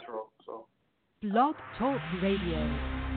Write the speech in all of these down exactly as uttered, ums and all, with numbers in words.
natural. So. Blog Talk Radio.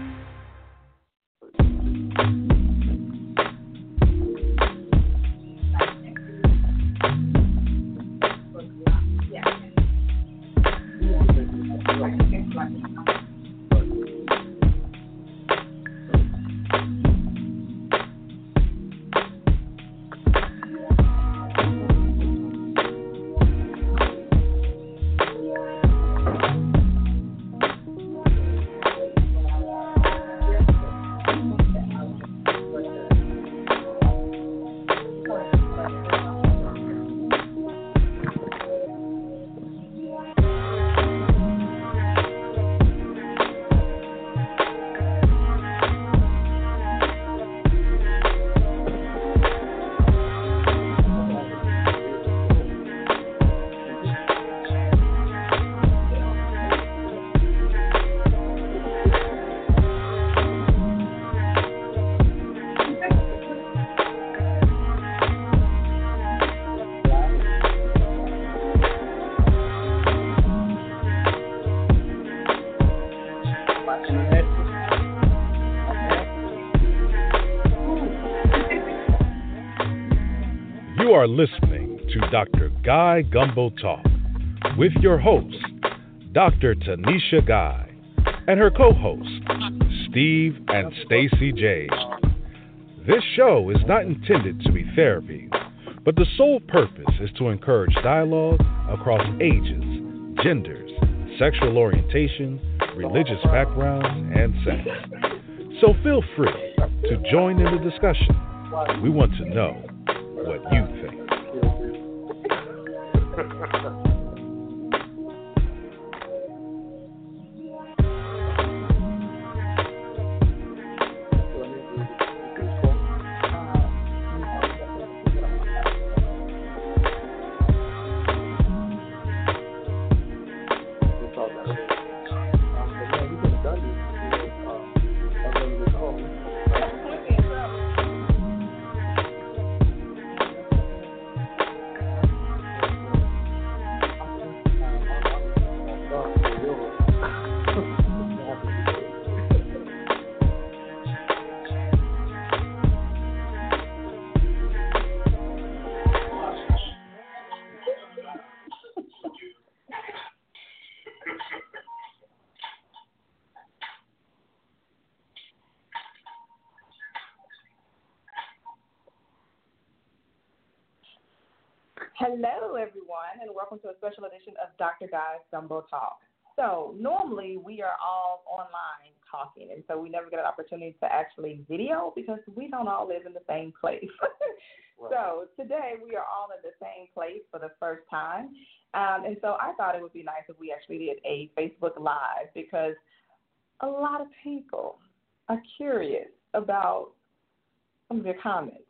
You are listening to Doctor Guy Gumbo Talk with your host, Doctor Tanisha Guy, and her co-hosts, Steve and Stacy J. This show is not intended to be therapy, but the sole purpose is to encourage dialogue across ages, genders, sexual orientation, religious backgrounds, and sex. So feel free to join in the discussion. We want to know what you think. Hello, everyone, and welcome to a special edition of Doctor Guy's Gumbo Talk. So normally we are all online talking, and so we never get an opportunity to actually video because we don't all live in the same place. Right. So today we are all in the same place for the first time, um, and so I thought it would be nice if we actually did a Facebook Live because a lot of people are curious about some of your comments.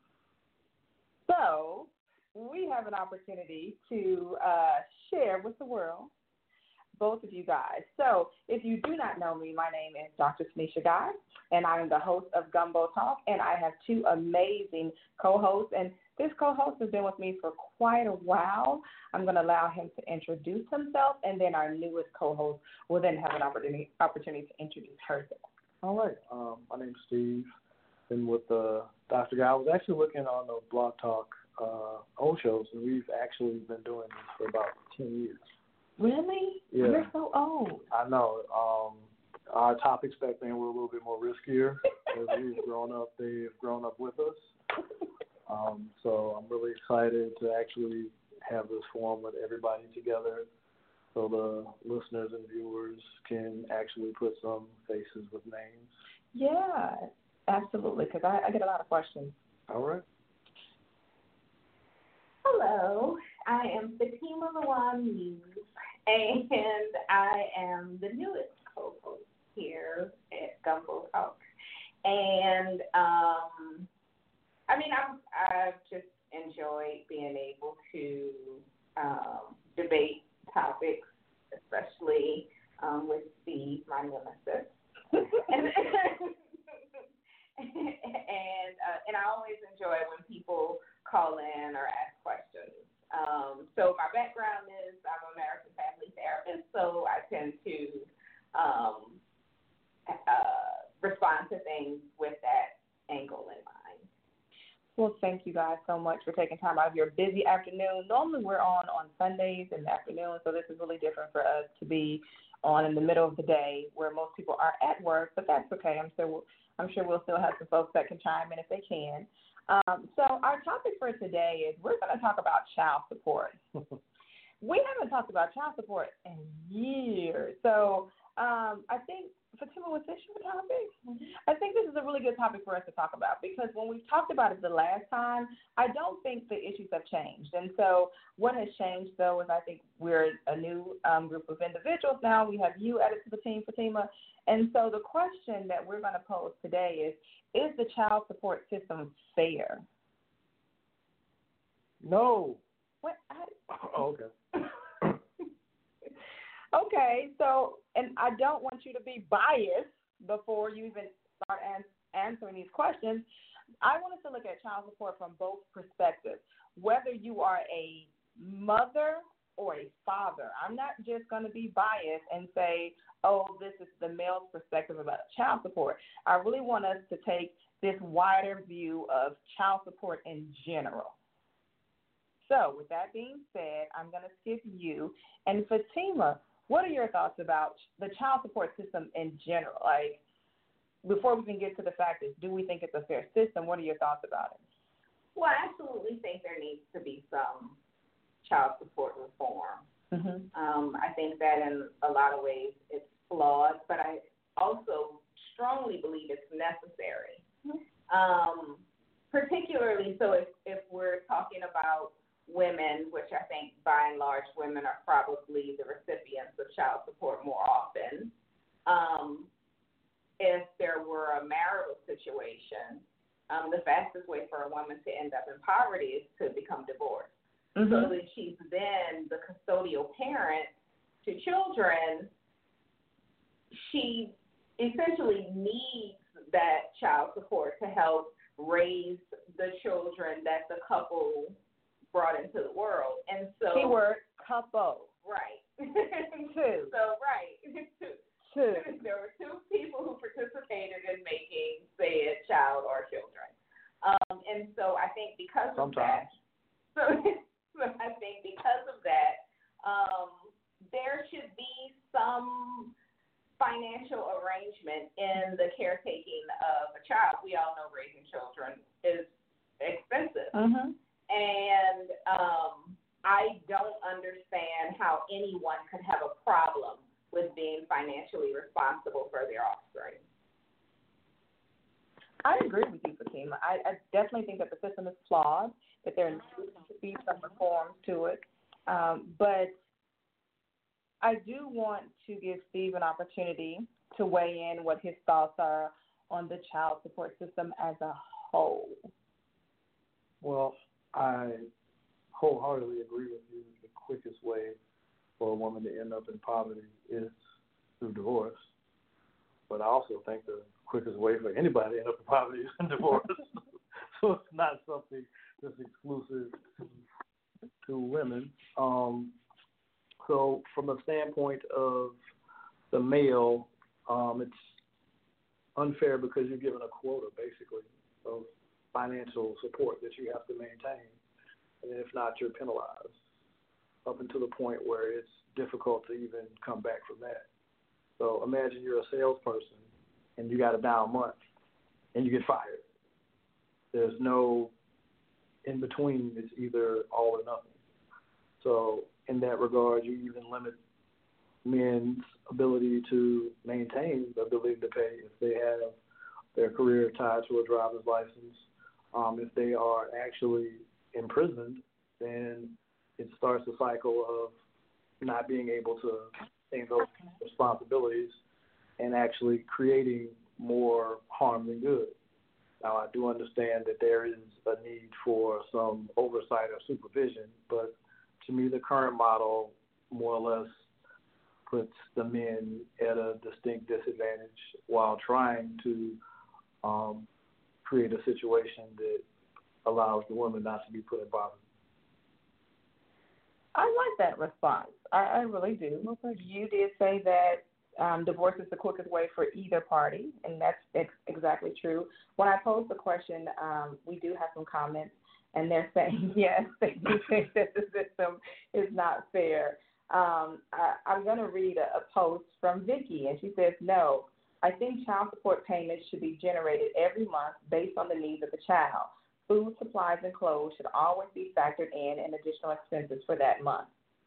So we have an opportunity to uh, share with the world, both of you guys. So if you do not know me, my name is Doctor Tanisha Guy, and I am the host of Gumbo Talk, and I have two amazing co-hosts, and this co-host has been with me for quite a while. I'm going to allow him to introduce himself, and then our newest co-host will then have an opportunity, opportunity to introduce herself. All right. Um, my name's Steve. Been with uh, Doctor Guy. I was actually looking on the Blog Talk uh, old shows, and we've actually been doing this for about ten years. Really? Yeah. You're so old. I know. Um, our topics back then were a little bit more riskier. As we've grown up, they've grown up with us. Um, so I'm really excited to actually have this forum with everybody together so the listeners and viewers can actually put some faces with names. Yeah, absolutely, because I, I get a lot of questions. All right. Hello, I am Fatima Lawan Muse, and I am the newest co-host here at Gumbo Talk. And, um, I mean, I'm, I've just enjoyed being able to um, debate topics, especially um, with Steve, my nemesis. and and, uh, and I always enjoy when people call in or ask questions. Um, so my background is I'm an American family therapist, so I tend to um, uh, respond to things with that angle in mind. Well, thank you guys so much for taking time out of your busy afternoon. Normally we're on on Sundays in the afternoon, so this is really different for us to be on in the middle of the day where most people are at work, but that's okay. I'm sure we'll, I'm sure we'll still have some folks that can chime in if they can. Um, so our topic for today is we're going to talk about child support. We haven't talked about child support in years. So um, I think, Fatima, was this your topic? Mm-hmm. I think this is a really good topic for us to talk about because when we talked about it the last time, I don't think the issues have changed. And so what has changed, though, is I think we're a new um, group of individuals now. We have you added to the team, Fatima. And so the question that we're going to pose today is, is the child support system fair? No. What? I, oh, okay. Okay, so, and I don't want you to be biased before you even start ans- answering these questions. I want us to look at child support from both perspectives, whether you are a mother or a father. I'm not just going to be biased and say, oh, this is the male's perspective about child support. I really want us to take this wider view of child support in general. So with that being said, I'm going to skip you. And Fatima, what are your thoughts about the child support system in general? Like, before we can get to the fact is, do we think it's a fair system? What are your thoughts about it? Well, I absolutely think there needs to be some child support reform. Mm-hmm. Um, I think that in a lot of ways it's flawed, but I also strongly believe it's necessary. Mm-hmm. Um, particularly so if, if we're talking about women, which I think by and large women are probably the recipients of child support more often. Um, if there were a marital situation, um, the fastest way for a woman to end up in poverty is to become divorced. Mm-hmm. So that she's then the custodial parent to children, she essentially needs that child support to help raise the children that the couple brought into the world. And so keyword couple. Right. Two. So right. Two. Two. There were two people who participated in making, say, a child or children. Um, and so I think because Sometimes. of that, so, so I think because of that, um, there should be some financial arrangement in the caretaking of a child. We all know raising children is expensive. Mm-hmm. And um, I don't understand how anyone could have a problem with being financially responsible for their offspring. I agree with you, Fatima. I, I definitely think that the system is flawed, that there needs to be some reforms to it. Um, but I do want to give Steve an opportunity to weigh in what his thoughts are on the child support system as a whole. Well, I wholeheartedly agree with you. The quickest way for a woman to end up in poverty is through divorce. But I also think the quickest way for anybody to end up in poverty is in divorce. So it's not something that's exclusive to, to women. Um, so from the standpoint of the male, um, it's unfair because you're given a quota, basically, of financial support that you have to maintain, and if not, you're penalized up until the point where it's difficult to even come back from that. So imagine you're a salesperson and you got a down month and you get fired. There's no in between. It's either all or nothing. So in that regard, you even limit men's ability to maintain the ability to pay if they have their career tied to a driver's license. Um, if they are actually imprisoned, then it starts a cycle of not being able to take those responsibilities and actually creating more harm than good. Now, I do understand that there is a need for some oversight or supervision, but to me, the current model more or less puts the men at a distinct disadvantage while trying to um, create a situation that allows the woman not to be put in poverty. I like that response. I, I really do. You did say that um, divorce is the quickest way for either party, and that's ex- exactly true. When I posed the question, um, we do have some comments, and they're saying, yes, they do think that the system is not fair. Um, I, I'm going to read a, a post from Vicky, and she says, no, I think child support payments should be generated every month based on the needs of the child. Food, supplies, and clothes should always be factored in and additional expenses for that month.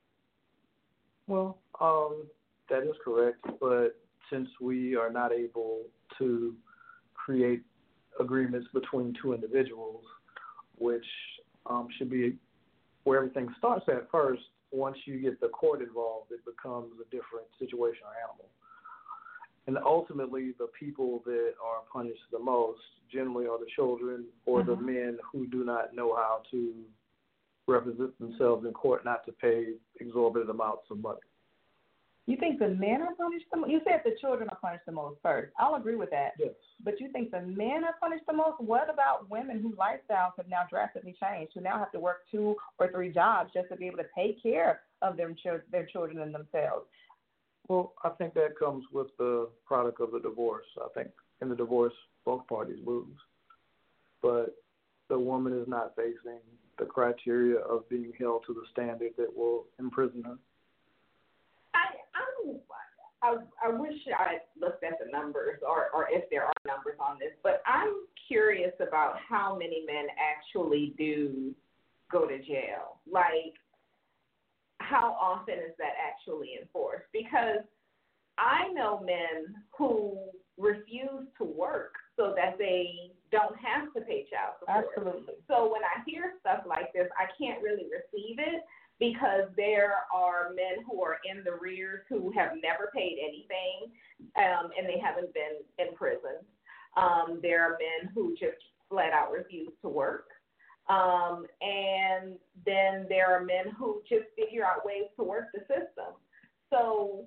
Well, um, that is correct, but since we are not able to create agreements between two individuals, which um, should be where everything starts at first, once you get the court involved, it becomes a different situation or animal. And ultimately, the people that are punished the most generally are the children or mm-hmm. the men who do not know how to represent themselves in court, not to pay exorbitant amounts of money. You think the men are punished the most? You said the children are punished the most first. I'll agree with that. Yes. But you think the men are punished the most? What about women whose lifestyles have now drastically changed, who now have to work two or three jobs just to be able to take care of them, their children and themselves? Well, I think that comes with the product of the divorce. I think in the divorce, both parties lose. But the woman is not facing the criteria of being held to the standard that will imprison her. I I'm, I I wish I looked at the numbers, or, or if there are numbers on this, but I'm curious about how many men actually do go to jail. Like, how often is that actually enforced? Because I know men who refuse to work so that they don't have to pay child support. Absolutely. So when I hear stuff like this, I can't really receive it, because there are men who are in the rears who have never paid anything, um, and they haven't been in prison. Um, there are men who just flat out refuse to work. Um, and then there are men who just figure out ways to work the system. So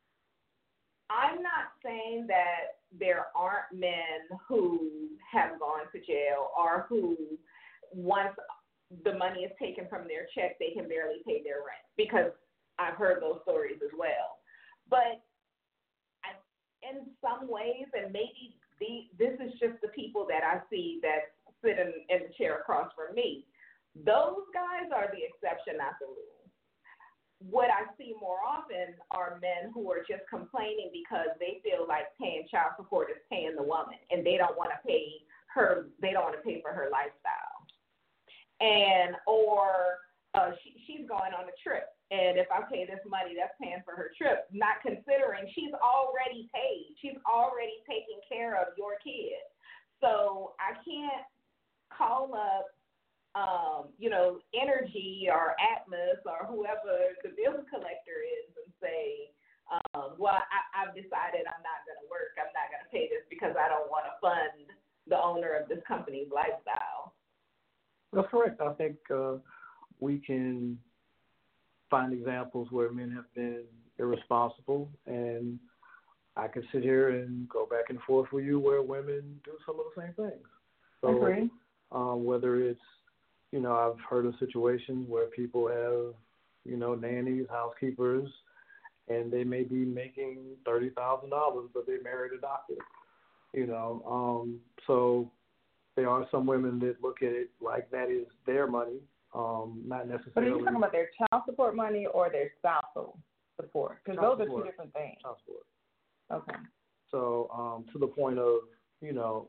I'm not saying that there aren't men who have gone to jail, or who, once the money is taken from their check, they can barely pay their rent, because I've heard those stories as well. But I, in some ways, and maybe the, this is just the people that I see that sit in, in the chair across from me, those guys are the exception, not the rule. What I see more often are men who are just complaining because they feel like paying child support is paying the woman, and they don't want to pay her, they don't want to pay for her lifestyle. And, or uh, she, she's going on a trip, and if I pay this money, that's paying for her trip, not considering she's already paid. She's already taking care of your kid. So I can't call up, um, you know, Energy or Atmos or whoever the bill collector is and say, um, well, I, I've decided I'm not going to work. I'm not going to pay this because I don't want to fund the owner of this company's lifestyle. That's correct. I think uh, we can find examples where men have been irresponsible, and I can sit here and go back and forth with you where women do some of the same things. So, Agree. Um, whether it's, you know, I've heard of situations where people have, you know, nannies, housekeepers, and they may be making thirty thousand dollars, but they married a doctor, you know. Um, so there are some women that look at it like that is their money, um, not necessarily. But are you talking about their child support money or their spousal support? Because those support. are two different things. Child support. Okay. So um, to the point of, you know,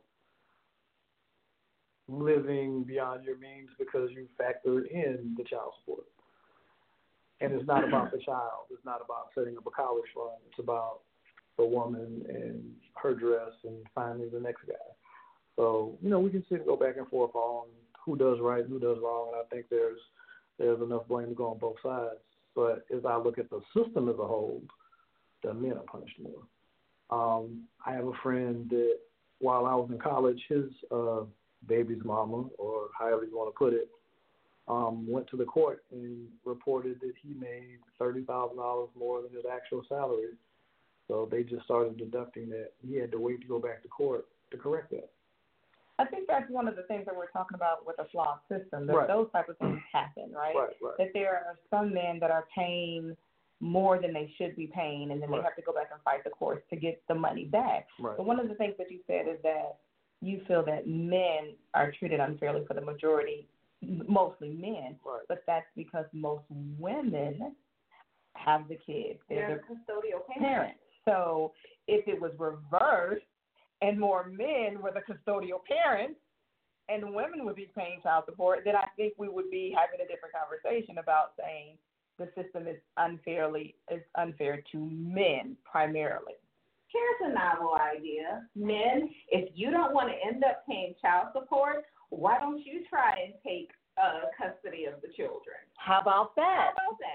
living beyond your means because you factored in the child support. And it's not about the child. It's not about setting up a college fund. It's about the woman and her dress and finding the next guy. So, you know, we can sit and go back and forth on who does right and who does wrong, and I think there's there's enough blame to go on both sides. But as I look at the system as a whole, the men are punished more. Um, I have a friend that while I was in college, his uh, baby's mama, or however you want to put it, um, went to the court and reported that he made thirty thousand dollars more than his actual salary. So they just started deducting that. He had to wait to go back to court to correct that. I think that's one of the things that we're talking about with a flawed system, that right. those type of things happen, right? Right, right. That there are some men that are paying more than they should be paying, and then right. they have to go back and fight the courts to get the money back. Right. But one of the things that you said is that you feel that men are treated unfairly for the majority, mostly men, right. but that's because most women have the kids. They're, They're the custodial parents. parents. So if it was reversed and more men were the custodial parents and women would be paying child support, then I think we would be having a different conversation about saying the system is unfairly is unfair to men primarily. Here's a novel idea. Men, if you don't want to end up paying child support, why don't you try and take uh, custody of the children? How about that? How about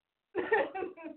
that?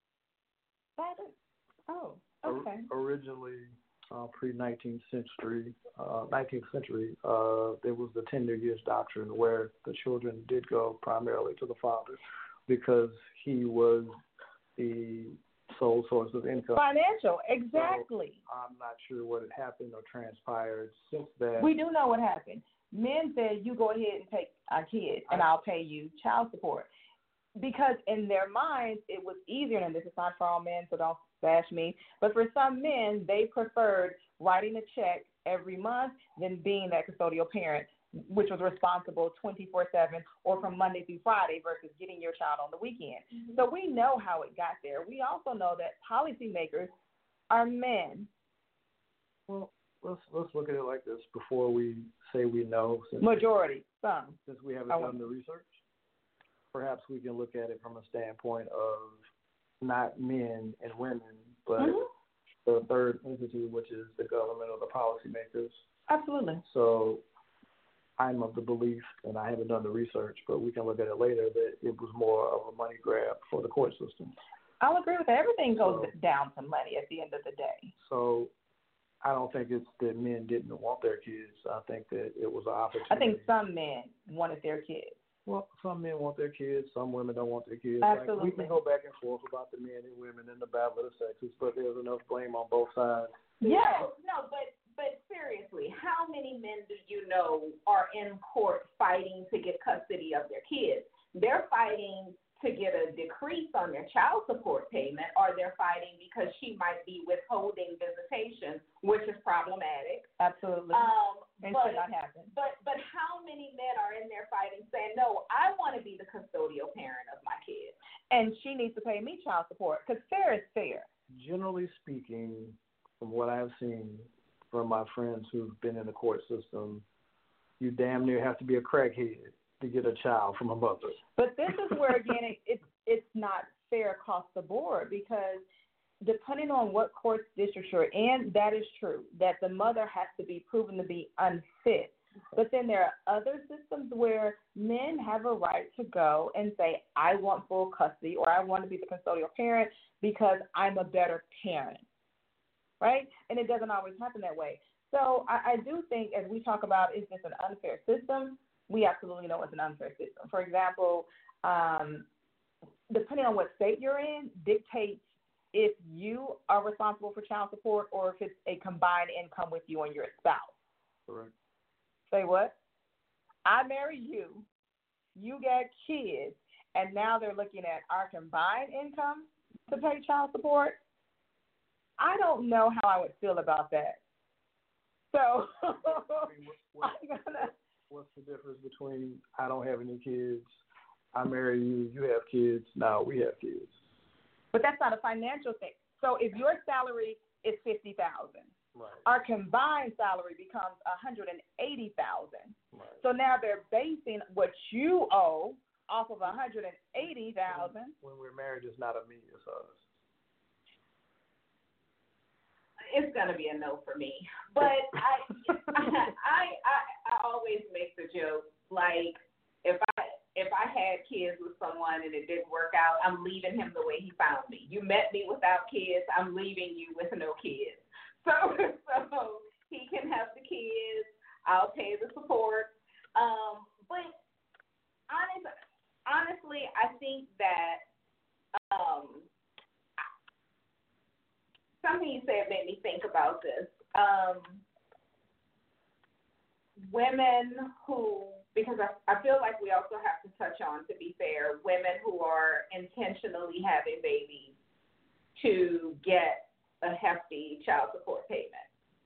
That is, oh, okay. O- originally, uh, pre-nineteenth century, uh, nineteenth century, uh, there was the tender years doctrine where the children did go primarily to the father because he was the sole source of income. Financial, exactly. So I'm not sure what had happened or transpired since that. We do know what happened. Men said, you go ahead and take our kids, and I'll pay you child support. Because in their minds, it was easier, and this is not for all men, so don't bash me, but for some men, they preferred writing a check every month than being that custodial parent, which was responsible twenty-four seven or from Monday through Friday versus getting your child on the weekend. Mm-hmm. So we know how it got there. We also know that policymakers are men. Well, let's let's look at it like this before we say we know. Since Majority, some. Since we haven't I done the research, perhaps we can look at it from a standpoint of not men and women, but mm-hmm. the third entity, which is the government or the policymakers. Absolutely. So I'm of the belief, and I haven't done the research, but we can look at it later, that it was more of a money grab for the court system. I'll agree with that. Everything goes so, down to money at the end of the day. So I don't think it's that men didn't want their kids. I think that it was an opportunity. I think some men wanted their kids. Well, some men want their kids. Some women don't want their kids. Absolutely. Like, we can go back and forth about the men and women and the battle of the sexes, but there's enough blame on both sides. Yes. No, no, but but seriously, how many men do you know are in court fighting to get custody of their kids? They're fighting to get a decrease on their child support payment, or they're fighting because she might be withholding visitation, which is problematic. Absolutely. Um, and but, should not happen. But but how many men are in there fighting, saying, no, I want to be the custodial parent of my kids, and she needs to pay me child support, because fair is fair. Generally speaking, from what I've seen from my friends who've been in the court system, you damn near have to be a crackhead to get a child from a mother. But this is where, again, it, it's it's not fair across the board, because depending on what court district you're in, that is true, that the mother has to be proven to be unfit. But then there are other systems where men have a right to go and say, I want full custody, or I want to be the custodial parent because I'm a better parent, right? And it doesn't always happen that way. So I, I do think, as we talk about, is this an unfair system? We absolutely know it's an unfair system. For example, um, depending on what state you're in, dictates if you are responsible for child support or if it's a combined income with you and your spouse. Correct. Say what? I marry you, you got kids, and now they're looking at our combined income to pay child support. I don't know how I would feel about that. So I mean, what, what, I'm gonna. What's the difference between I don't have any kids, I marry you, you have kids, now we have kids? But that's not a financial thing. So if your salary is fifty thousand dollars, right. our combined salary becomes one hundred eighty thousand dollars. Right. So now they're basing what you owe off of one hundred eighty thousand dollars. When we're married, it's not a me, it's us. It's gonna be a no for me. But I, I, I, I always make the joke, like, if I if I had kids with someone and it didn't work out, I'm leaving him the way he found me. You met me without kids, I'm leaving you with no kids. So, so he can have the kids. I'll pay the support. Um, but honest, honestly, I think that. Um, Something you said made me think about this. Um, women who because I, I feel like we also have to touch on, to be fair, women who are intentionally having babies to get a hefty child support payment.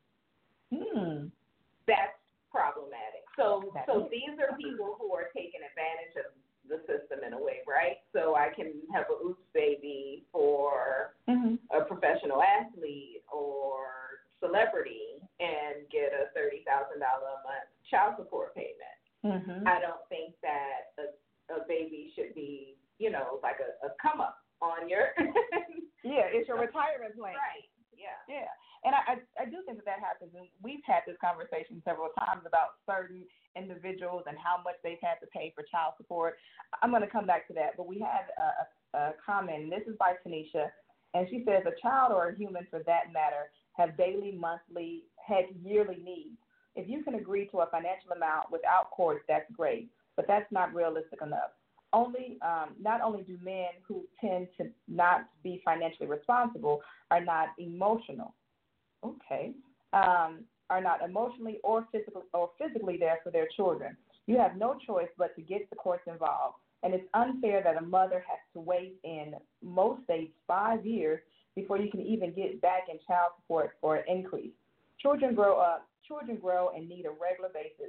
Hmm. That's problematic. So, That so is. these are people who are taking advantage of the system in a way, right? So I can have a oops baby for Mm-hmm. a professional athlete or celebrity and get a thirty thousand dollars a month child support payment. Mm-hmm. I don't think that a, a baby should be, you know, like a, a come up on your Yeah, it's your retirement plan. right. Yeah. Yeah, and I, I I do think that that happens, and we've had this conversation several times about certain individuals and how much they've had to pay for child support. I'm going to come back to that, but we had a, a, a comment, and this is by Tanisha, and she says, a child or a human for that matter have daily, monthly, heck, yearly needs. If you can agree to a financial amount without court, that's great, but that's not realistic enough. Only, um, not only do men who tend to not be financially responsible are not emotional, okay, um, are not emotionally or physically or physically there for their children. You have no choice but to get the courts involved, and it's unfair that a mother has to wait in most states five years before you can even get back in child support for an increase. Children grow up, children grow and need a regular basis.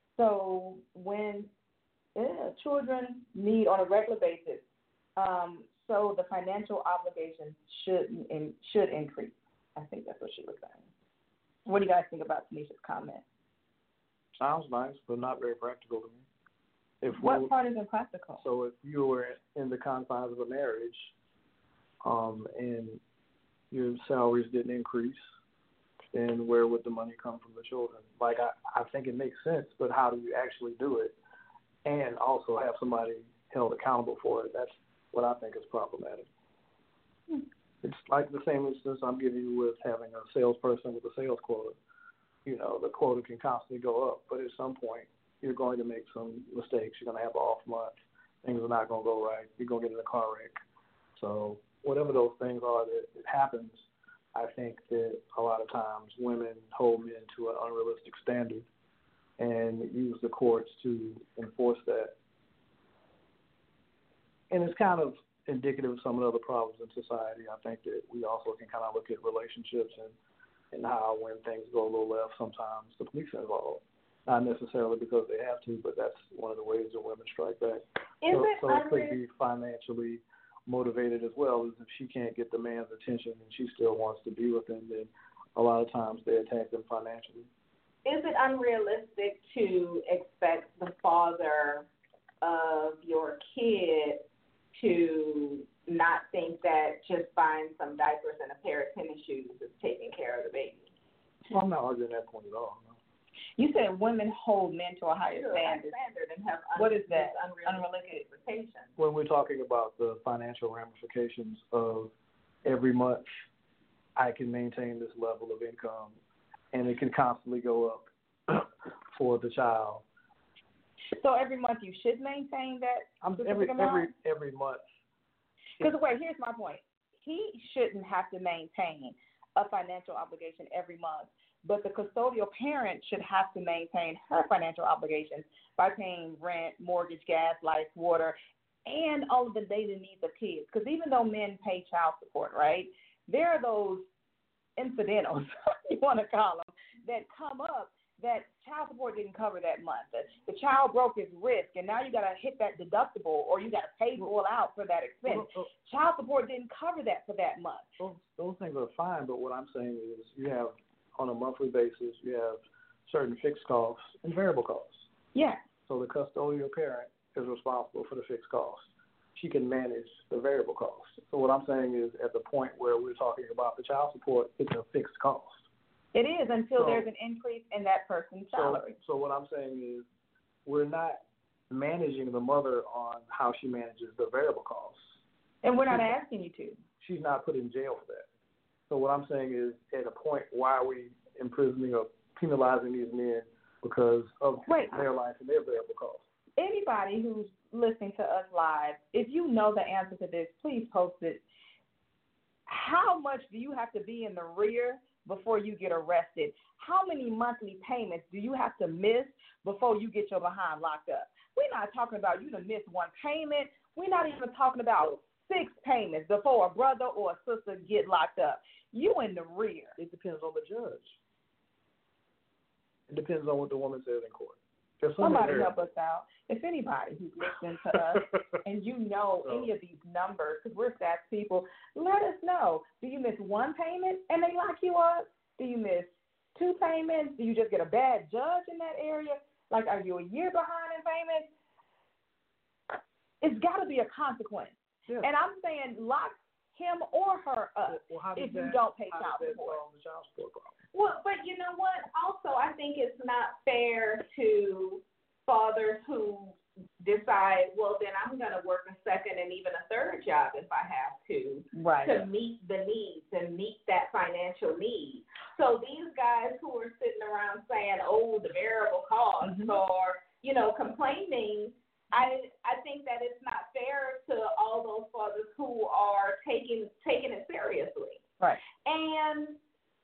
So when Yeah, children need on a regular basis. Um, so the financial obligation should in, should increase. I think that's what she was saying. What do you guys think about Tanisha's comment? Sounds nice, but not very practical to me. If What we, part is impractical? So if you were in the confines of a marriage, um, and your salaries didn't increase, then where would the money come from the children? Like I, I think it makes sense, but how do you actually do it? And also have somebody held accountable for it. That's what I think is problematic. Hmm. It's like the same instance I'm giving you with having a salesperson with a sales quota. You know, the quota can constantly go up, but at some point you're going to make some mistakes. You're going to have an off month. Things are not going to go right. You're going to get in a car wreck. So whatever those things are that it happens, I think that a lot of times women hold men to an unrealistic standard and use the courts to enforce that. And it's kind of indicative of some of the other problems in society. I think that we also can kind of look at relationships and, and how when things go a little left, sometimes the police are involved. Not necessarily because they have to, but that's one of the ways that women strike back. Is so it so it unreal- could be financially motivated as well, as if she can't get the man's attention and she still wants to be with him, then a lot of times they attack them financially. Is it unrealistic to expect the father of your kid to not think that just buying some diapers and a pair of tennis shoes is taking care of the baby? Well, I'm not arguing that point at all. No. You said women hold men to a higher To a standard. standard and have un- What is that? unrealistic expectations. When we're talking about the financial ramifications of every month, I can maintain this level of income, and it can constantly go up for the child. So every month you should maintain that I'm, specific every amount? every every month. Because wait, here's my point. He shouldn't have to maintain a financial obligation every month, but the custodial parent should have to maintain her financial obligations by paying rent, mortgage, gas, lights, water, and all of the daily needs of kids. Because even though men pay child support, right, there are those incidentals, you want to call them, that come up that child support didn't cover that month. The, the child broke his wrist, and now you got to hit that deductible, or you got to pay full out for that expense. Well, well, child support didn't cover that for that month. Those, those things are fine, but what I'm saying is you have, on a monthly basis, you have certain fixed costs and variable costs. Yeah. So the custodial parent is responsible for the fixed costs. She can manage the variable costs. So what I'm saying is at the point where we're talking about the child support, it's a fixed cost. It is until So- there's an increase in that person's salary. So, so what I'm saying is we're not managing the mother on how she manages the variable costs. And we're not asking you to. She's not put in jail for that. So what I'm saying is at a point, why are we imprisoning or penalizing these men because of Wait. their life and their variable costs? Anybody who's listening to us live, if you know the answer to this, please post it. how much do you have to be in the rear before you get arrested? How many monthly payments do you have to miss before you get your behind locked up? We're not talking about you to miss one payment. We're not even talking about six payments before a brother or a sister get locked up. You in the rear. It depends on the judge. It depends on what the woman says in court. Somebody help us out. If anybody who's listening to us and you know any of these numbers, because we're S A C people, let us know. Do you miss one payment and they lock you up? Do you miss two payments? Do you just get a bad judge in that area? Like, are you a year behind in payments? It's got to be a consequence. Yeah. And I'm saying lock him or her up well, well, if that, you don't pay child support. child support problem? Well, but you know what? Also, I think it's not fair to fathers who decide, well, then I'm going to work a second and even a third job if I have to, right. to meet the needs and meet that financial need. So these guys who are sitting around saying, oh, the variable costs mm-hmm. or, you know, complaining, I I think that it's not fair to all those fathers who are taking taking it seriously. Right. And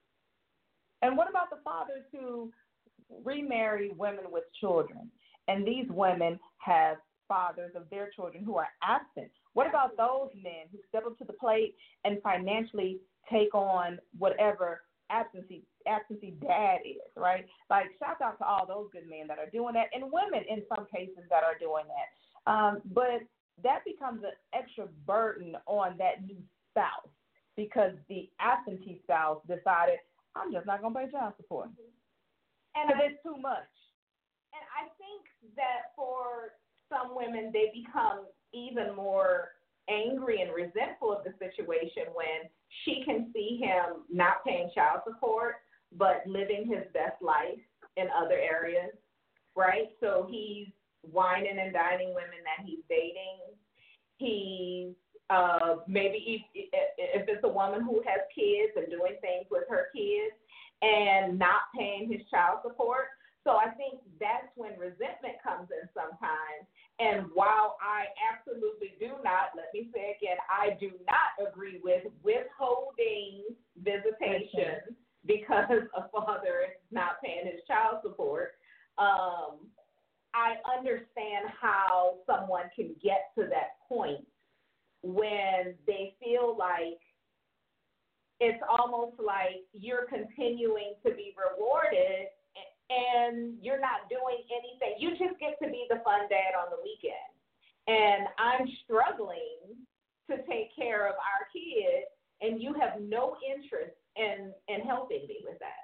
And what about the fathers who remarry women with children, and these women have fathers of their children who are absent? What about those men who step up to the plate and financially take on whatever absentee absentee dad is, right? Like, shout out to all those good men that are doing that, and women in some cases that are doing that. Um, but that becomes an extra burden on that new spouse because the absentee spouse decided, I'm just not going to pay child support. And it's too much. And I think that for some women, they become even more angry and resentful of the situation when she can see him not paying child support, but living his best life in other areas, right? So he's whining and dining women that he's dating. He's Uh, maybe if, if it's a woman who has kids and doing things with her kids and not paying his child support. So I think that's when resentment comes in sometimes. And while I absolutely do not, let me say again, I do not agree with withholding visitation because a father is not paying his child support, um, I understand how someone can get to that point when they feel like it's almost like you're continuing to be rewarded and you're not doing anything. You just get to be the fun dad on the weekend. And I'm struggling to take care of our kid, and you have no interest in, in helping me with that.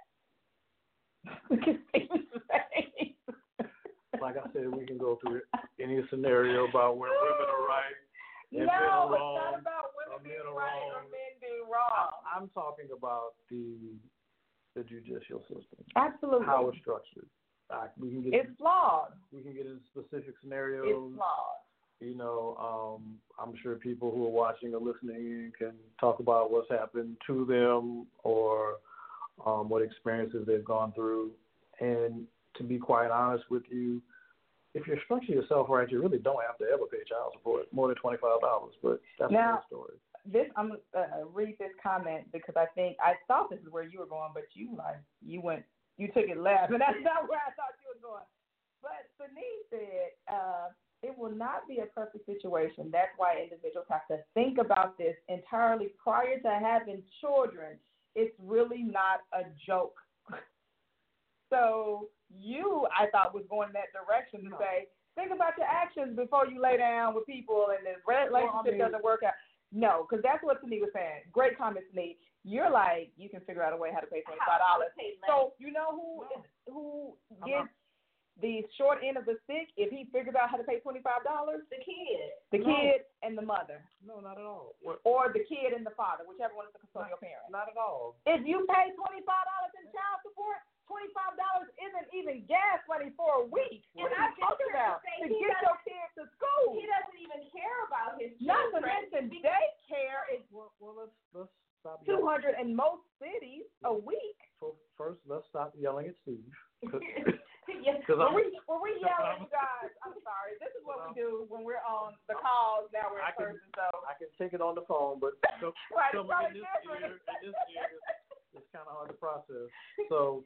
Like I said, we can go through any scenario about where women are right. No, it's not about women being right or men being wrong. I'm, I'm talking about the the judicial system. Absolutely. How it's structured. Uh, we can get it's in, flawed. We can get into specific scenarios. It's flawed. You know, um, I'm sure people who are watching or listening can talk about what's happened to them or um, what experiences they've gone through. And to be quite honest with you, if you structure yourself right, you really don't have to ever pay child support more than twenty-five dollars. But that's now, the story. This I'm gonna uh, read this comment because I think I thought this is where you were going, but you like you went you took it left, and that's not where I thought you were going. But Denise said uh, it will not be a perfect situation. That's why individuals have to think about this entirely prior to having children. It's really not a joke. So you, I thought, was going in that direction to no. say, think about your actions before you lay down with people and the relationship well, I mean, doesn't work out. No, because that's what Tani was saying. Great comment, Tani. You're like, you can figure out a way how to pay twenty-five dollars. So you know who no. is, who gets uh-huh. the short end of the stick if he figures out how to pay twenty-five dollars? The kid. The no. kid and the mother. No, not at all. What? Or the kid and the father, whichever one is the custodial parent. Not at all. If you pay twenty-five dollars in child support, twenty-five dollars isn't even gas money for a week. And what I are you talking about? To get your kids to school. He doesn't even care about his children. Not to mention daycare is well, well let's let's stop two hundred in most cities a week. So first, let's stop yelling at Steve. Yes. When we, when we yell at you guys, I'm sorry. This is what we do when we're on the calls. Now we're in I can, person, so. I can take it on the phone, but so, right, so it's probably in this different. ear, in this ear, it's kind of hard to process. So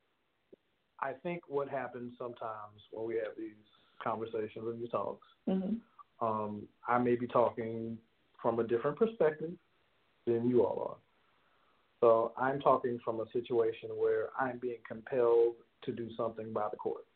I think what happens sometimes when we have these conversations and these talks, mm-hmm. um, I may be talking from a different perspective than you all are. So I'm talking from a situation where I'm being compelled to do something by the court.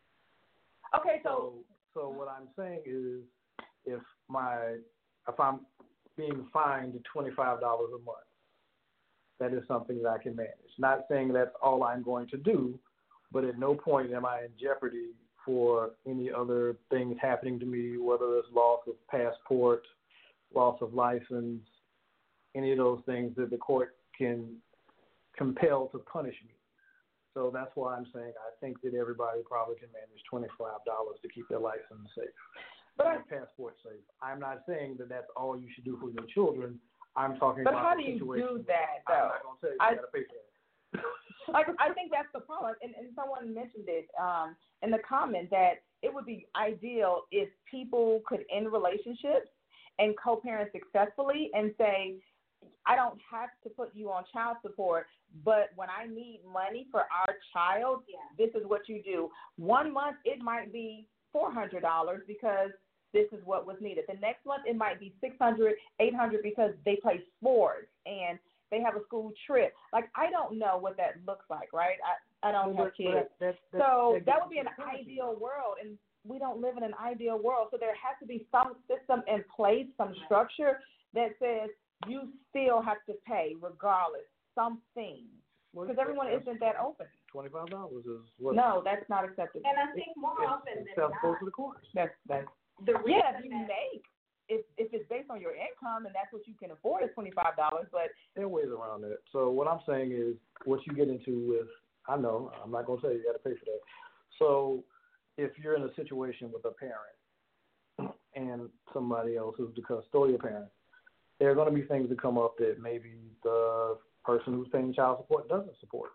Okay, so so, so what I'm saying is, if my if I'm being fined twenty-five dollars a month, that is something that I can manage. Not saying that's all I'm going to do, but at no point am I in jeopardy for any other things happening to me, whether it's loss of passport, loss of license, any of those things that the court can compel to punish me. So that's why I'm saying I think that everybody probably can manage twenty-five dollars to keep their license safe, but their passport safe. I'm not saying that that's all you should do for your children. I'm talking but about how the do you situation. do that, though? I'm not going to tell you I, you got to pay for that. like, I think that's the problem, and, and someone mentioned it um, in the comment that it would be ideal if people could end relationships and co-parent successfully and say, I don't have to put you on child support, but when I need money for our child, yeah. this is what you do. One month it might be four hundred dollars because this is what was needed. The next month it might be six hundred dollars, eight hundred dollars because they play sports and they have a school trip. Like, I don't know what that looks like, right? I, I don't well, have kids. That, that, so that, that would be an ideal world, and we don't live in an ideal world. So there has to be some system in place, some structure that says you still have to pay regardless, something. Because everyone isn't that open. twenty-five dollars is what? No, that's not acceptable. And I think more it's, often it's than not, to the courts. That's, that's, the reason yeah, if you that, make, if, if it's based on your income and that's what you can afford is twenty-five dollars, but. There are ways around that. So what I'm saying is what you get into with, I know, I'm not going to say you got to pay for that. So if you're in a situation with a parent and somebody else who's the custodial parent, there are going to be things that come up that maybe the person who's paying child support doesn't support.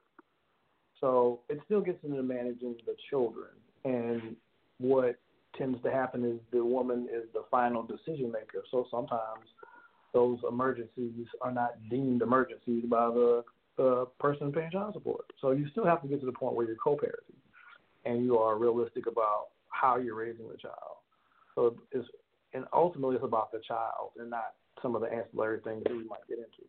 So it still gets into managing the children. And what tends to happen is the woman is the final decision maker. So sometimes those emergencies are not deemed emergencies by the, the person paying child support. So you still have to get to the point where you're co-parenting and you are realistic about how you're raising the child. So it's, and ultimately it's about the child and not some of the ancillary things that we might get into.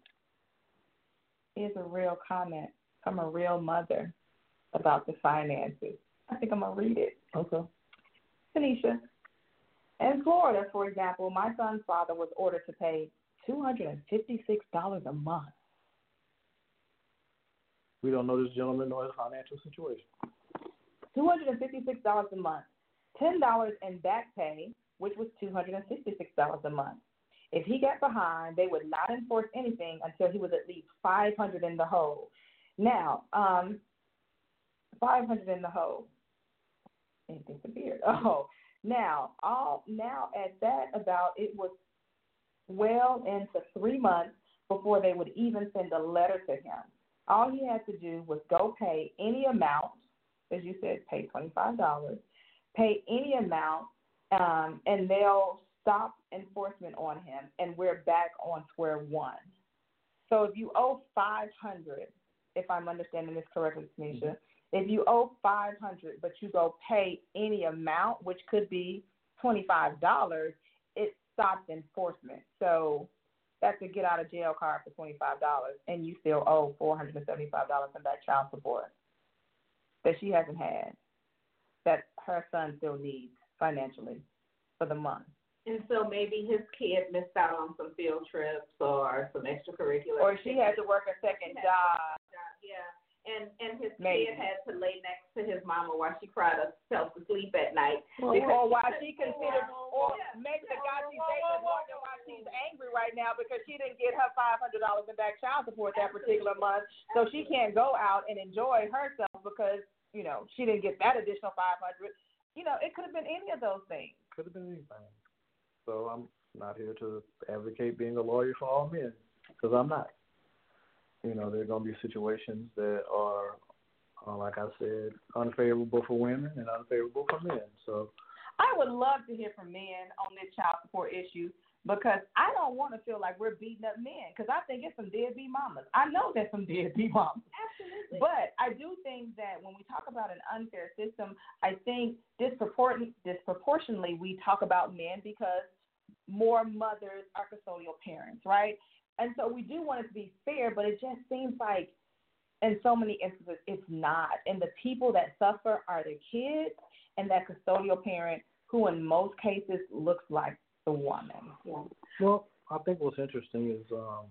Here's a real comment from a real mother about the finances. I think I'm going to read it. Okay. Tanisha, in Florida, for example, my son's father was ordered to pay two hundred fifty-six dollars a month. We don't know this gentleman nor his financial situation. two hundred fifty-six dollars a month. ten dollars in back pay, which was two hundred sixty-six dollars a month. If he got behind, they would not enforce anything until he was at least five hundred dollars in the hole. Now, um, five hundred dollars in the hole. Anything for beard. Oh, now, all now at that about it was well into three months before they would even send a letter to him. All he had to do was go pay any amount, as you said, pay twenty-five dollars, pay any amount, um, and they'll stop enforcement on him, and we're back on square one. So if you owe five hundred dollars, if I'm understanding this correctly, Tanisha, if you owe five hundred dollars but you go pay any amount, which could be twenty-five dollars, it stops enforcement. So that's a get-out-of-jail card for twenty-five dollars, and you still owe four hundred seventy-five dollars in that child support that she hasn't had, that her son still needs financially for the month. And so maybe his kid missed out on some field trips or some extracurricular. Or she had to work a second job. Yeah. And and his Maybe. kid had to lay next to his mama while she cried herself to sleep at night. Well, or while she considered, or yeah. maybe the guy she's Whoa, dating whoa, is whoa, wondering why she's angry right now because she didn't get her five hundred dollars in back child support that particular month, so she can't go out and enjoy herself because, you know, she didn't get that additional five hundred dollars. You know, it could have been any of those things. Could have been anything. So I'm not here to advocate being a lawyer for all men because I'm not. You know, there are going to be situations that are uh, like I said, unfavorable for women and unfavorable for men. So I would love to hear from men on this child support issue because I don't want to feel like we're beating up men because I think it's some deadbeat mamas. I know there's some deadbeat mamas. Absolutely. But I do think that when we talk about an unfair system, I think disproport- disproportionately we talk about men because more mothers are custodial parents, right? And so we do want it to be fair, but it just seems like in so many instances it's not. And the people that suffer are the kids and that custodial parent who in most cases looks like the woman. Yeah. Well, I think what's interesting is, um,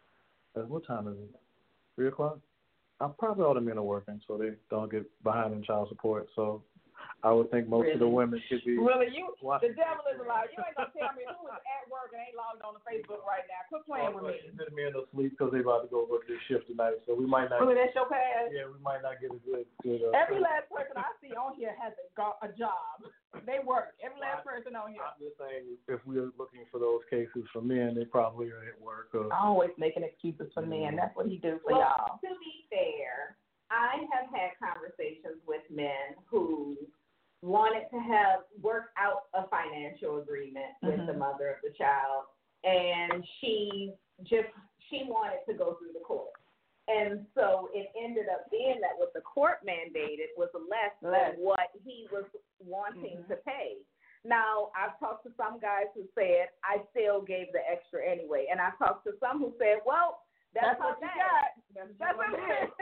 at what time is it? Three o'clock? Uh, probably all the men are working, so they don't get behind in child support. So I would think most really? of the women should be. Really, you? watching. The devil is alive. You ain't gonna tell me who is at work and ain't logged on to Facebook right now. Quit playing with me. The men are asleep because they about to go work this shift tonight, so we might not. Really, that's your pass? Yeah, we might not get a good. good uh, Every last person I see on here has a, go- a job. They work. Every last person on here. I'm just saying, if we're looking for those cases for men, they probably are at work. Or, Always making excuses for men. That's what he do for well, y'all. To be fair, I have had conversations with men who wanted to have work out a financial agreement with Mm-hmm. the mother of the child, and she just she wanted to go through the court. And so it ended up being that what the court mandated was less, less. than what he was wanting mm-hmm. to pay. Now, I've talked to some guys who said, I still gave the extra anyway. And I've talked to some who said, well, that's, that's what you got. That's, that's what it is.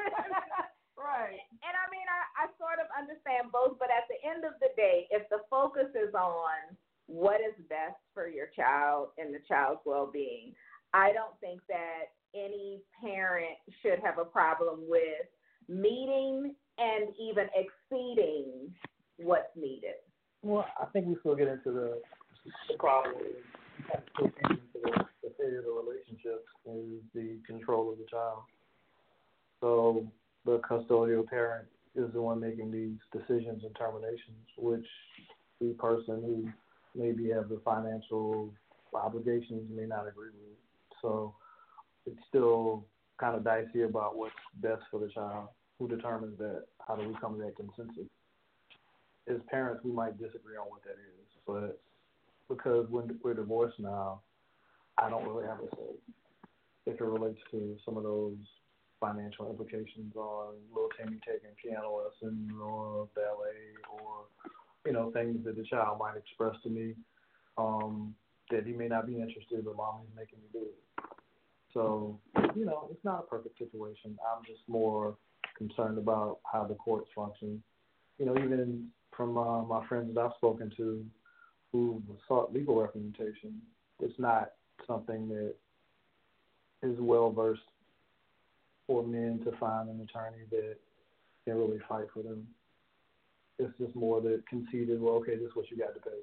Right. And I mean, I, I sort of understand both, but at the end of the day, if the focus is on what is best for your child and the child's well-being, I don't think that any parent should have a problem with meeting and even exceeding what's needed. Well, I think we still get into the, the problem kind of still get into the, the failure of the relationships is the control of the child. So the custodial parent is the one making these decisions and terminations, which the person who maybe have the financial obligations may not agree with. So it's still kind of dicey about what's best for the child. Who determines that? How do we come to that consensus? As parents, we might disagree on what that is, but because when we're divorced now, I don't really have a say if it relates to some of those financial implications on little Timmy taking piano lessons or ballet or, you know, things that the child might express to me um, that he may not be interested, but mommy's making me do it. So, you know, it's not a perfect situation. I'm just more concerned about how the courts function. You know, even from uh, my friends that I've spoken to who sought legal representation, it's not something that is well-versed for men to find an attorney that can really fight for them. It's just more that conceded, well, okay, this is what you got to pay.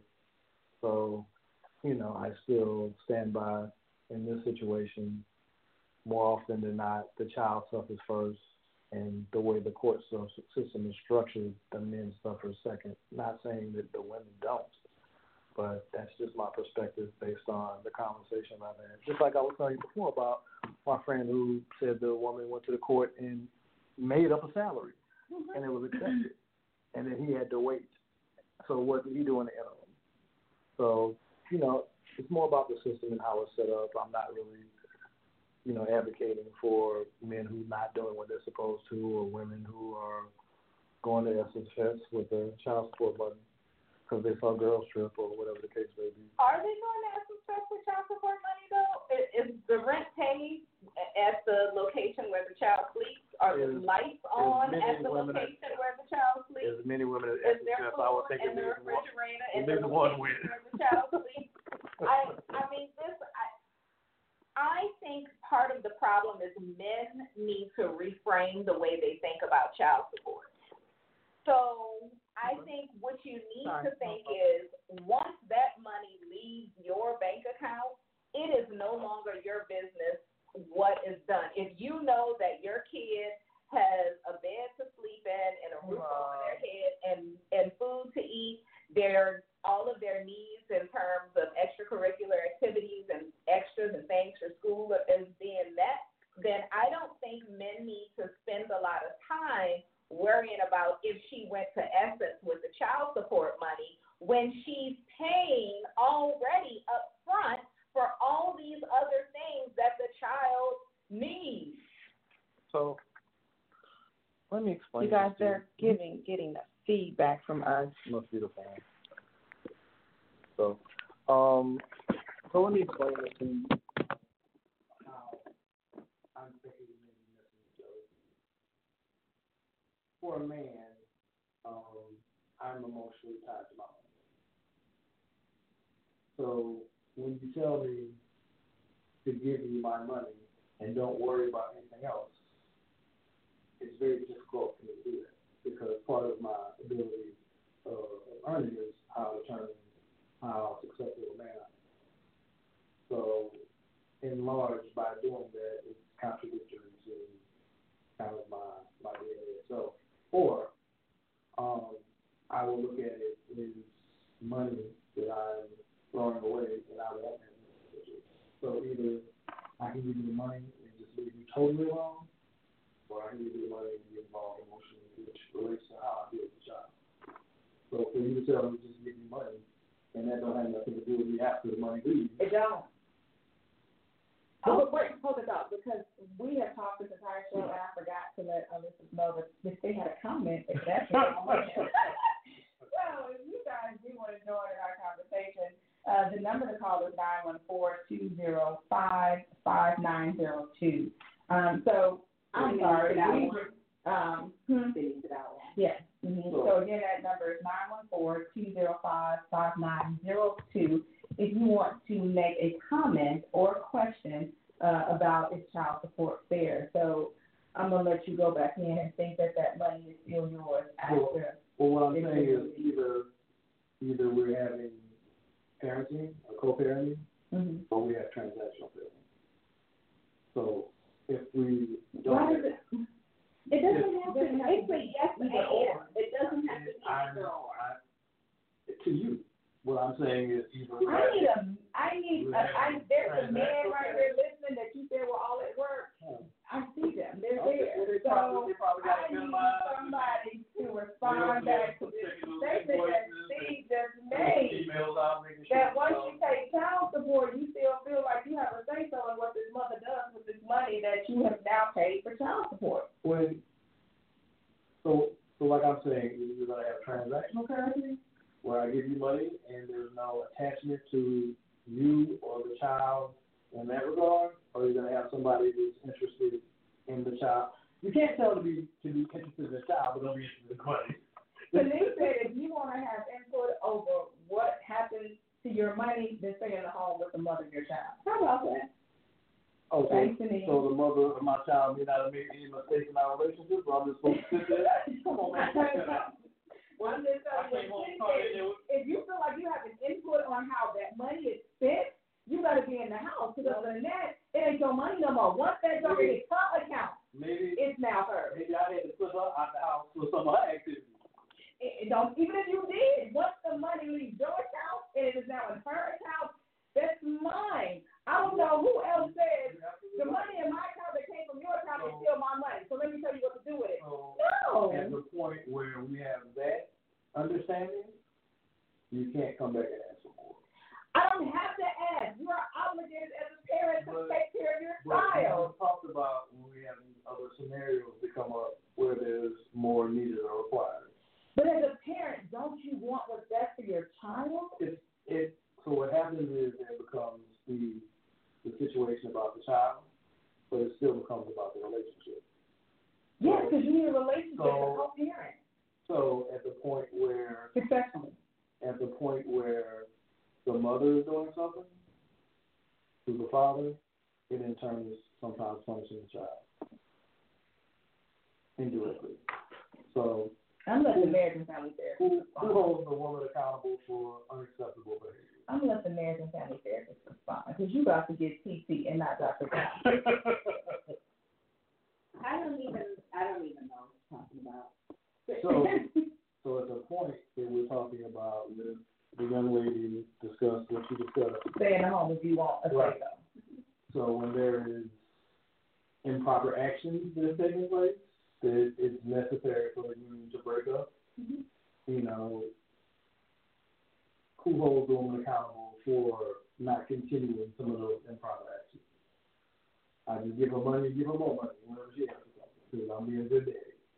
So, you know, I still stand by in this situation. More often than not, the child suffers first, and the way the court system is structured, the men suffer second. Not saying that the women don't, but that's just my perspective based on the conversation I've had. Just like I was telling you before about my friend who said the woman went to the court and made up a salary, mm-hmm. and it was accepted, and then he had to wait. So what did he do in the interim? So, you know, it's more about the system and how it's set up. I'm not really, you know, advocating for men who are not doing what they're supposed to, or women who are going to S S F with a child support money because they saw Girls Trip or whatever the case may be. Are they going to S S F with child support money, though? Is, is the rent paid at the location where the child sleeps? Are the lights on at the location at, where the child sleeps? As many women at is S S F, there food I would think in the refrigerator at the one location with. where the child sleeps? I, I mean, this... I, I think part of the problem is men need to reframe the way they think about child support. So I think what you need Sorry. to think is once that money leaves your bank account, it is no longer your business what is done. If you know that your kid has a bed to sleep in and a roof wow. over their head and, and food to eat, their all of their needs in terms of extracurricular activities and extras and things for school is being met, then I don't think men need to spend a lot of time worrying about if she went to Essence with the child support money when she's paying already up front for all these other things that the child needs. So let me explain. You guys are giving, getting the feedback from us. Must be the phone. So, um, so let me explain this to you. How I'm thinking maybe missing each other. For a man, um, I'm emotionally tied to my money. So when you tell me to give you my money and don't worry about anything else, it's very difficult for me to do that because part of my ability uh, of earning is how to determine how successful a man I am. So, in large, by doing that, it's contradictory to kind of my, my D N A itself. Or, um, I will look at it as money that I'm throwing away and I won't have it. So either I can give you the money and just leave you totally alone, or I can give you the money and get involved emotionally, which relates to how I deal with the child. So for you to tell me just give me money, and that don't have nothing to do with me after the money leaves. It don't. Oh, but wait, hold it up, because we have talked this entire show, and I forgot to let our listeners know that if they had a comment, if that's what I'm looking at. So if you guys do want to join in our conversation, uh, the number to call is nine one four, two zero five, five nine zero two. Um, so I'm sorry. We, um, hmm? Yes. Mm-hmm. So again, that number is nine one four, two zero five, five nine zero two. If you want to make a comment or a question uh, about is child support fair. So I'm going to let you go back in and think that that money is still yours after. Well, well what I'm saying is either either we're having parenting or co-parenting, mm-hmm. or we have transactional parenting. So if we don't... Why does it, it doesn't have to, it's a yes and. It doesn't have to be either or. To you. What I'm saying is either. I need a, I need, a, I, there's a man right here listening that you said were all at work. Hmm. I see them. They're okay, there. Well, they probably, so they probably got I need somebody to respond back to this statement that Steve just made. That once you take child support, you still feel like you have a say-so in what this mother does with this money that you have now paid for child support. When, so, so like I'm saying, you're going to have transactional parenting, where I give you money and there's no attachment to you or the child in that regard, or you're going to have somebody who's interested in the child. You can't tell them to be, to be interested in the child, but don't be interested in the money. Denise said if you want to have input over what happens to your money, then stay in the home with the mother of your child. How about that? Okay, so the mother of my child may not have made any mistakes in our relationship, but I'm just supposed to sit there? Come on, man. Well, I'm just telling you, if you feel like you have an input on how that money is spent, you got to be in the house. Because other than that, it ain't your money no more. Once that jump in her account, maybe it's now hers. Maybe I had to put her out the house for some of her activities. It, it don't, even if you did, once the money leaves your account and it is now in her account, that's mine. I don't know who else says the money in my account that came from your account is still my money. So let me tell you what to do with it. So no. At the point where we have that understanding, you can't come back and ask for more. I don't have to ask. You are obligated as a parent to but, take care of your but child. We talked about when we have these other scenarios that come up where there's more needed or required. But as a parent, don't you want what's best for your child? It's, it, so what happens is it becomes the the situation about the child, but it still becomes about the relationship. Yes, because so, you need a relationship so, with co-parent. So at the point where successfully, at the point where the mother is doing something to the father, it in turn is sometimes punishing the child indirectly. So unless the marriage and family therapist, who, who holds the woman accountable for unacceptable behavior? I'm gonna let the marriage and family therapist respond because you got to get T T and not Doctor Guy. I don't even I don't even know what you're talking about. So, so at the point that we're talking about with the young lady discussed what she discussed. Stay in the home if you want a right. So when there is improper actions that are taking place, that it's necessary for the union to break up, Mm-hmm. you know, who holds the woman accountable for not continuing some of those improper actions? I just give her money, give her more money whenever she has to come, because I'm being a good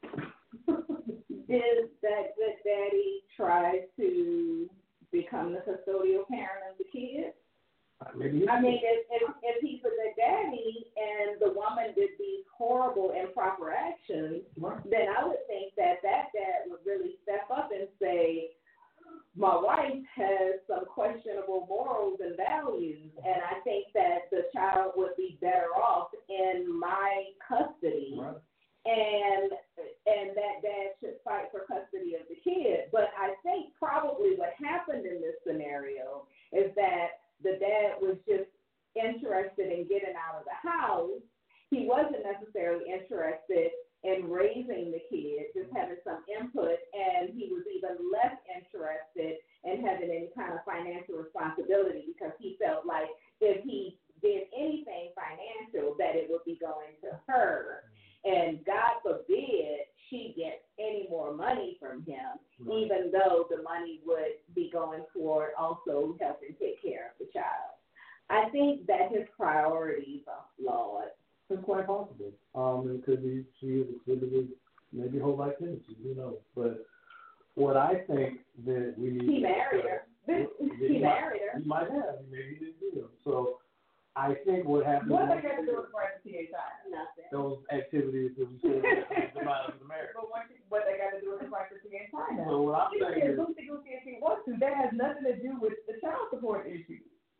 daddy. Did that good daddy try to become the custodial parent of the kid? Maybe I mean, if, if if he's a good daddy and the woman did these horrible improper actions, right. then I would think that that dad would really step up and say, my wife has some questionable morals and values, and I think that the child would be better off in my custody. Right. And and that dad should fight for custody of the kid. But I think probably what happened in this scenario is that the dad was just interested in getting out of the house. He wasn't necessarily interested in raising the kid, just having some input, and he was even less interested in having any kind of financial responsibility because he felt like if he did anything financial, that it would be going to her. And God forbid she gets any more money from him, right. even though the money would be going toward also helping take care of the child. I think that his priorities are flawed. It's quite possible. Um, it could be she is exhibited maybe whole life tendencies, who knows? But what I think that we need. He married her. He married her. He might have. Maybe he didn't do them. So I think what happened. What have they got to do with the right to T A time? Nothing. Those activities that we said the out of the marriage. But what, what they got to do with the right to T A time? So what I'm you saying is, Lucy Goosey if he wants to. That has nothing to do with the child support issue.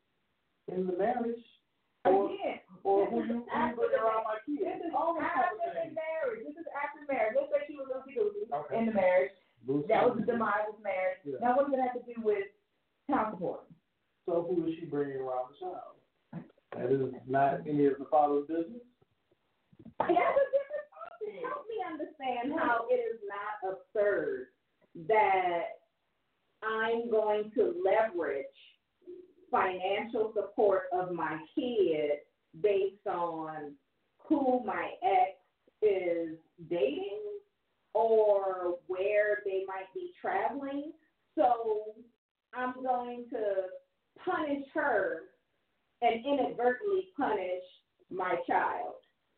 In the marriage. Or, Again, or who you, who you bring around my kids. This is All after the marriage. This is after marriage. Let's say she was Lucy Goosey okay. in the marriage. Lucy that was the demise of marriage. Yeah. Now, what does it have to do with child support? So who is she bringing around the child? That is not any of the father's business? That's a different topic. Help me understand how it is not absurd that I'm going to leverage financial support of my kid based on who my ex is dating or where they might be traveling. So I'm going to punish her and inadvertently punish my child.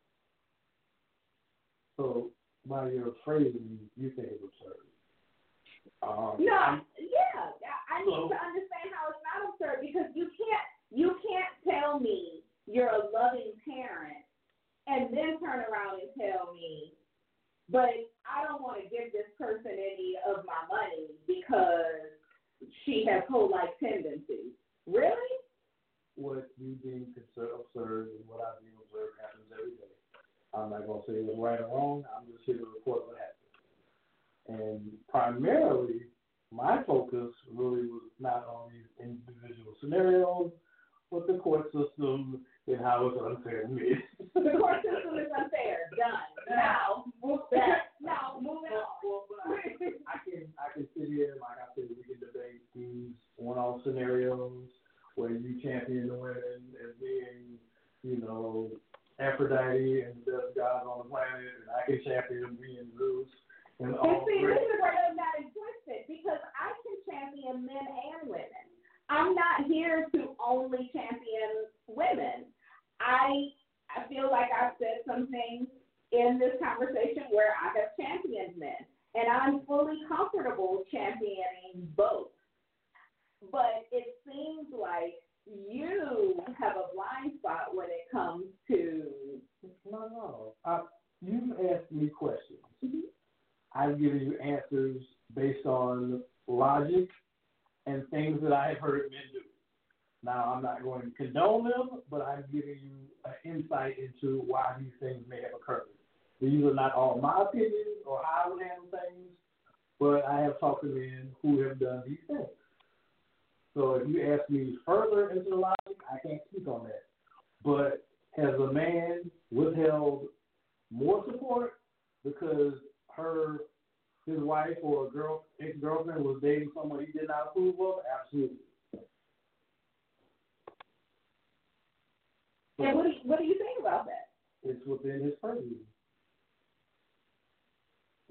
So by your phrasing, you think it's absurd. Um, no, I'm, yeah, I need so, to understand how it's not absurd because you can't you can't tell me you're a loving parent and then turn around and tell me, but I don't want to give this person any of my money because she has whole life tendencies. Really? What you deem absurd and what I deem absurd happens every day. I'm not going to say it's right or wrong. I'm just here to report what happened. And primarily, my focus really was not on these individual scenarios, but the court system and how it's unfair to me. The court system is unfair. Done. Now, move back. Now, moving on. Well, but I, I can I can sit here, like I said, we can debate these one-off scenarios where you champion the women as being, you know, Aphrodite and the best gods on the planet, and I can champion being Zeus. And all see, great. this is where they're not implicit because I can champion men and women. I'm not here to only champion women. I I feel like I've said some things in this conversation where I have championed men, and I'm fully comfortable championing both. But it seems like you have a blind spot when it comes to. No, no. I, you've asked me questions. Mm-hmm. I've given you answers based on logic and things that I have heard men do. Now, I'm not going to condone them, but I'm giving you an insight into why these things may have occurred. These are not all my opinions or how I would handle things, but I have talked to men who have done these things. So if you ask me further into the logic, I can't speak on that. But has a man withheld more support because her, his wife or girl, ex-girlfriend was dating someone he did not approve of? Absolutely. And what do you, what do you think about that? It's within his purview.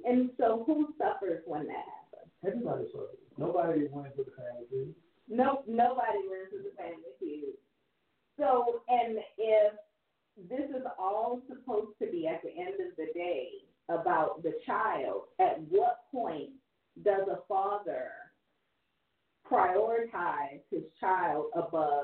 And so who suffers when that happens? Everybody suffers. Nobody wins with the family feud. No, nobody wins with the family feud. So, and if this is all supposed to be at the end of the day about the child, at what point does a father prioritize his child above